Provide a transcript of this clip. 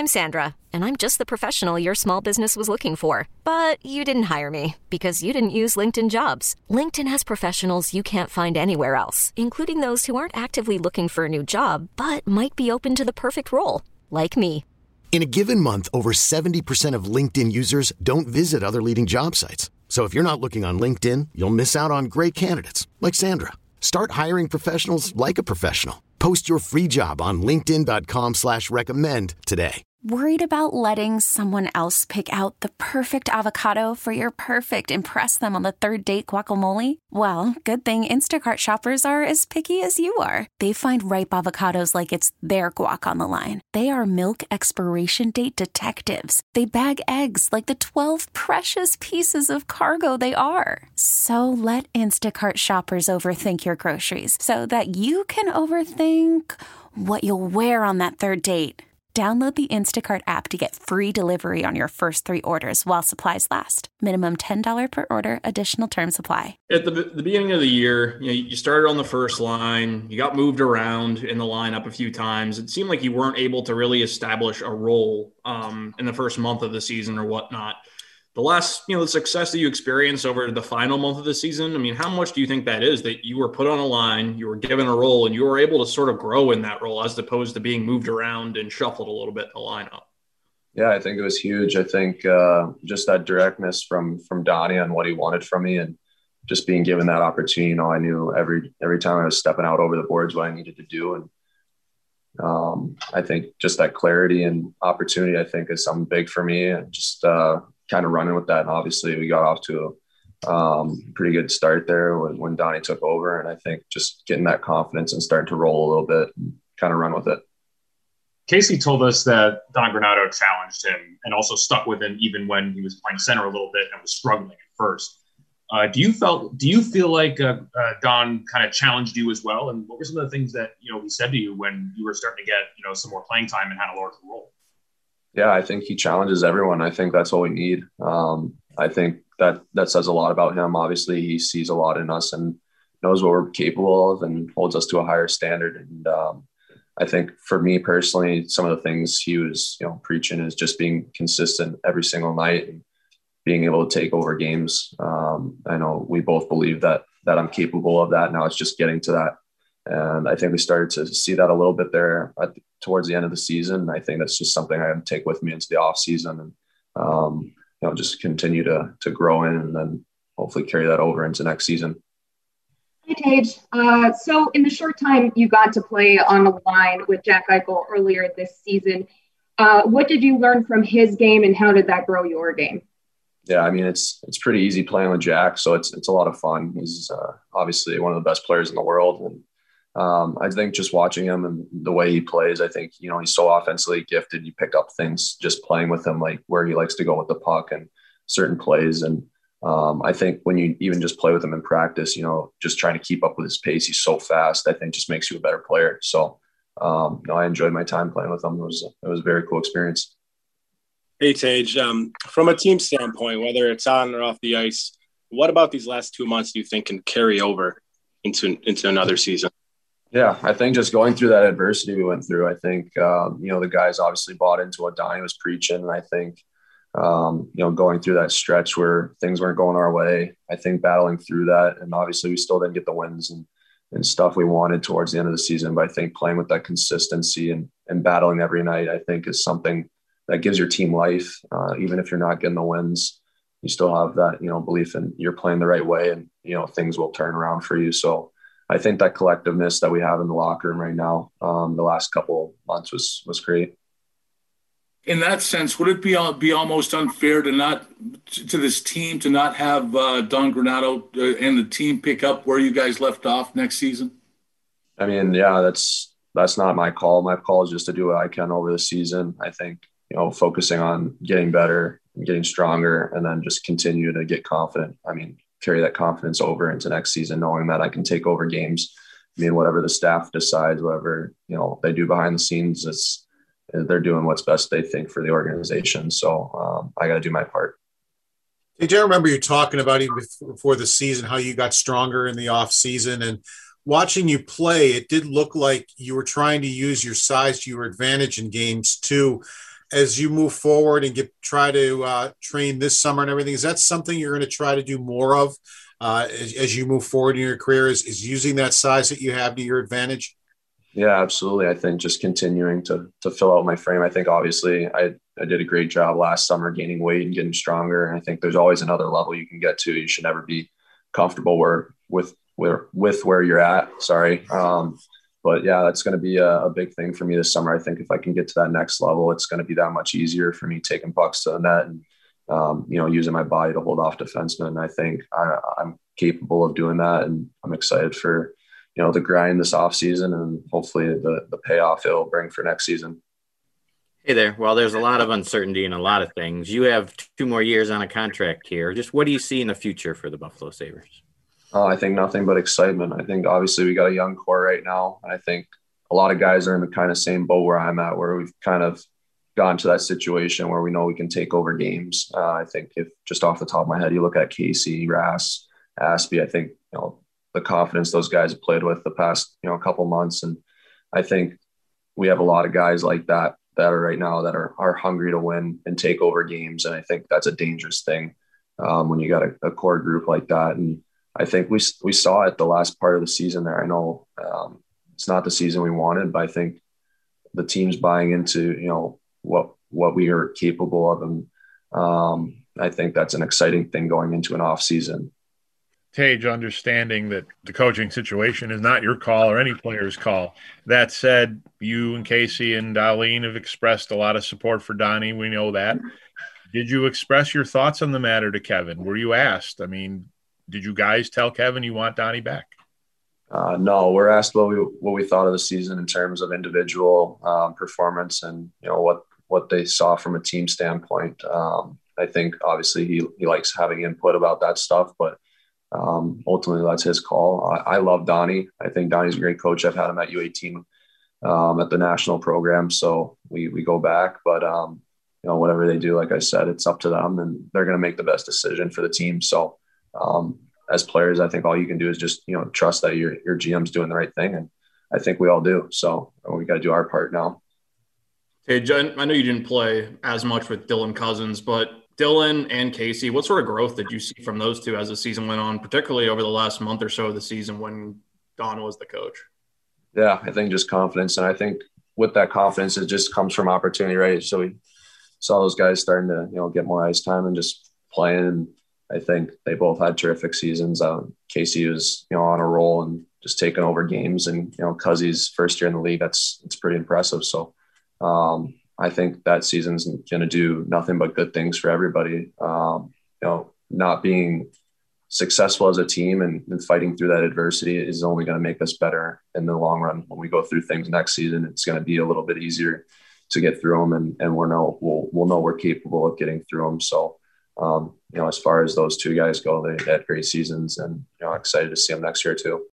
I'm Sandra, and I'm just the professional your small business was looking for. But you didn't hire me because you didn't use LinkedIn Jobs. LinkedIn has professionals you can't find anywhere else, including those who aren't actively looking for a new job, but might be open to the perfect role, like me. In a given month, over 70% of LinkedIn users don't visit other leading job sites. So if you're not looking on LinkedIn, you'll miss out on great candidates like Sandra. Start hiring professionals like a professional. Post your free job on linkedin.com/recommend today. Worried about letting someone else pick out the perfect avocado for your perfect impress them on the third date guacamole? Well, good thing Instacart shoppers are as picky as you are. They find ripe avocados like it's their guac on the line. They are milk expiration date detectives. They bag eggs like the 12 precious pieces of cargo they are. So let Instacart shoppers overthink your groceries so that you can overthink what you'll wear on that third date. Download the Instacart app to get free delivery on your first 3 orders while supplies last. Minimum $10 per order. Additional terms apply. At the beginning of the year, you started on the first line. You got moved around in the lineup a few times. It seemed like you weren't able to really establish a role in the first month of the season or whatnot. The last, the success that you experienced over the final month of the season, I mean, how much do you think that is that you were put on a line, you were given a role, and you were able to sort of grow in that role as opposed to being moved around and shuffled a little bit in the lineup? Yeah, I think it was huge. I think just that directness from Donnie on what he wanted from me and just being given that opportunity. I knew every time I was stepping out over the boards what I needed to do. And I think just that clarity and opportunity, I think, is something big for me, and just kind of running with that. And obviously we got off to a pretty good start there when Donnie took over. And I think just getting that confidence and starting to roll a little bit and kind of run with it. Casey told us that Don Granato challenged him and also stuck with him even when he was playing center a little bit and was struggling at first. Do you feel like Don kind of challenged you as well? And what were some of the things that, he said to you when you were starting to get, some more playing time and had a larger role? Yeah, I think he challenges everyone. I think that's all we need. I think that says a lot about him. Obviously, he sees a lot in us and knows what we're capable of and holds us to a higher standard. And I think for me personally, some of the things he was, preaching is just being consistent every single night and being able to take over games. I know we both believe that I'm capable of that. Now it's just getting to that. And I think we started to see that a little bit there towards the end of the season. I think that's just something I have to take with me into the off season and, just continue to grow in and then hopefully carry that over into next season. Hey, Tage. So in the short time you got to play on the line with Jack Eichel earlier this season, what did you learn from his game and how did that grow your game? Yeah, I mean, it's pretty easy playing with Jack, so it's a lot of fun. He's obviously one of the best players in the world. And I think just watching him and the way he plays, I think, he's so offensively gifted. You pick up things just playing with him, like where he likes to go with the puck and certain plays. And I think when you even just play with him in practice, just trying to keep up with his pace, he's so fast, I think just makes you a better player. So, I enjoyed my time playing with him. It was a very cool experience. Hey, Tage, from a team standpoint, whether it's on or off the ice, what about these last 2 months do you think can carry over into another season? Yeah, I think just going through that adversity we went through, I think, the guys obviously bought into what Donnie was preaching. And I think, going through that stretch where things weren't going our way, I think battling through that, and obviously we still didn't get the wins and stuff we wanted towards the end of the season. But I think playing with that consistency and battling every night, I think is something that gives your team life. Even if you're not getting the wins, you still have that, belief in you're playing the right way and, things will turn around for you. So I think that collectiveness that we have in the locker room right now, the last couple of months was great. In that sense, would it be almost unfair to this team to not have Don Granato and the team pick up where you guys left off next season? I mean, yeah, that's not my call. My call is just to do what I can over the season. I think, focusing on getting better and getting stronger and then just continue to get confident. I mean, carry that confidence over into next season, knowing that I can take over games. I mean, whatever the staff decides, whatever, they do behind the scenes, they're doing what's best they think for the organization. So I got to do my part. Did you remember you talking about even before the season, how you got stronger in the off season, and watching you play, it did look like you were trying to use your size to your advantage in games too. as you move forward and try to train this summer and everything, is that something you're going to try to do more of as you move forward in your career, is using that size that you have to your advantage? Yeah, absolutely. I think just continuing to fill out my frame. I think obviously I did a great job last summer gaining weight and getting stronger. And I think there's always another level you can get to. You should never be comfortable with where you're at. Sorry. But yeah, that's going to be a big thing for me this summer. I think if I can get to that next level, it's going to be that much easier for me taking pucks to the net and, using my body to hold off defensemen. And I think I'm capable of doing that. And I'm excited for, the grind this off season and hopefully the payoff it'll bring for next season. Hey there. Well, there's a lot of uncertainty in a lot of things. You have 2 more years on a contract here. Just what do you see in the future for the Buffalo Sabres? I think nothing but excitement. I think obviously we got a young core right now. And I think a lot of guys are in the kind of same boat where I'm at, where we've kind of gotten to that situation where we know we can take over games. I think if just off the top of my head, you look at Casey, Rass, Aspie, I think, the confidence those guys have played with the past, couple months. And I think we have a lot of guys like that are right now that are hungry to win and take over games. And I think that's a dangerous thing when you got a core group like that. And I think we saw it the last part of the season there. I know it's not the season we wanted, but I think the team's buying into, what we are capable of. And I think that's an exciting thing going into an off season. Tage, understanding that the coaching situation is not your call or any player's call. That said, you and Casey and Darlene have expressed a lot of support for Donnie. We know that. Did you express your thoughts on the matter to Kevin? Were you asked? I mean, did you guys tell Kevin you want Donnie back? No, we're asked what we thought of the season in terms of individual performance and what they saw from a team standpoint. I think obviously he likes having input about that stuff, but ultimately that's his call. I love Donnie. I think Donnie's a great coach. I've had him at U18 at the national program, so we go back. But whatever they do, like I said, it's up to them, and they're going to make the best decision for the team. So as players, I think all you can do is just trust that your GM's doing the right thing, and I think we all do. So we got to do our part now. Hey, Jen, I know you didn't play as much with Dylan Cozens, but Dylan and Casey, what sort of growth did you see from those two as the season went on, particularly over the last month or so of the season when Don was the coach? Yeah, I think just confidence. And I think with that confidence, it just comes from opportunity, right? So we saw those guys starting to, get more ice time and just playing. And I think they both had terrific seasons. Casey was, on a roll and just taking over games. And, Cuzzy's first year in the league, it's pretty impressive. So, I think that season's going to do nothing but good things for everybody. Not being successful as a team and fighting through that adversity is only going to make us better in the long run. When we go through things next season, it's going to be a little bit easier to get through them, and we'll know we're capable of getting through them. So, as far as those two guys go, they had great seasons, and excited to see them next year too.